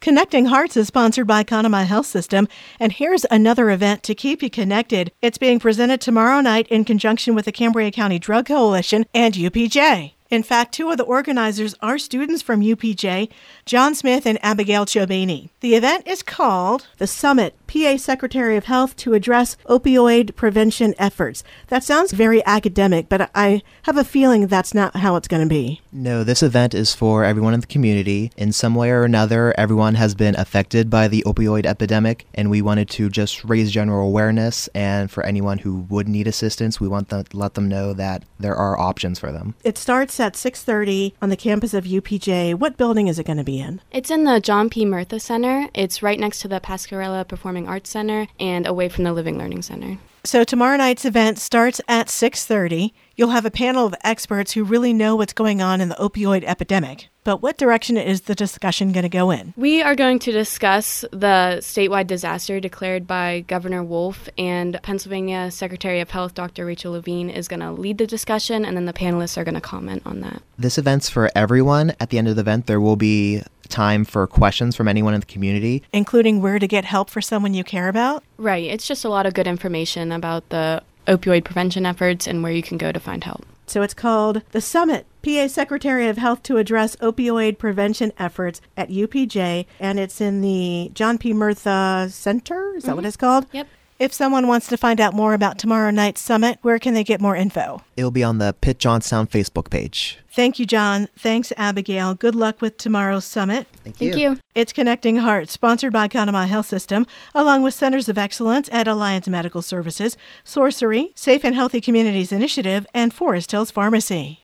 Connecting Hearts is sponsored by Conemaugh Health System, and here's another event to keep you connected. It's being presented tomorrow night in conjunction with the Cambria County Drug Coalition and UPJ. In fact, two of the organizers are students from UPJ, John Smith and Abigail Chobani. The event is called The Summit, PA Secretary of Health to Address Opioid Prevention Efforts. That sounds very academic, but I have a feeling that's not how it's going to be. No, this event is for everyone in the community. In some way or another, everyone has been affected by the opioid epidemic, and we wanted to just raise general awareness, and for anyone who would need assistance, we want to let them know that there are options for them. It starts at 6:30 on the campus of UPJ. What building is it going to be in? It's in the John P. Murtha Center. It's right next to the Pasquarella Performing Arts Center and away from the Living Learning Center. So tomorrow night's event starts at 6:30. You'll have a panel of experts who really know what's going on in the opioid epidemic. But what direction is the discussion going to go in? We are going to discuss the statewide disaster declared by Governor Wolf, and Pennsylvania Secretary of Health, Dr. Rachel Levine, is going to lead the discussion, and then the panelists are going to comment on that. This event's for everyone. At the end of the event, there will be time for questions from anyone in the community. Including where to get help for someone you care about? Right. It's just a lot of good information about the opioid prevention efforts and where you can go to find help. So it's called The Summit, PA Secretary of Health to Address Opioid Prevention Efforts at UPJ, and it's in the John P. Murtha Center? Is that what it's called? Yep. If someone wants to find out more about tomorrow night's summit, where can they get more info? It'll be on the Pitt Johnstown Facebook page. Thank you, John. Thanks, Abigail. Good luck with tomorrow's summit. Thank you. It's Connecting Hearts, sponsored by Conemaugh Health System, along with Centers of Excellence at Alliance Medical Services, Sorcery, Safe and Healthy Communities Initiative, and Forest Hills Pharmacy.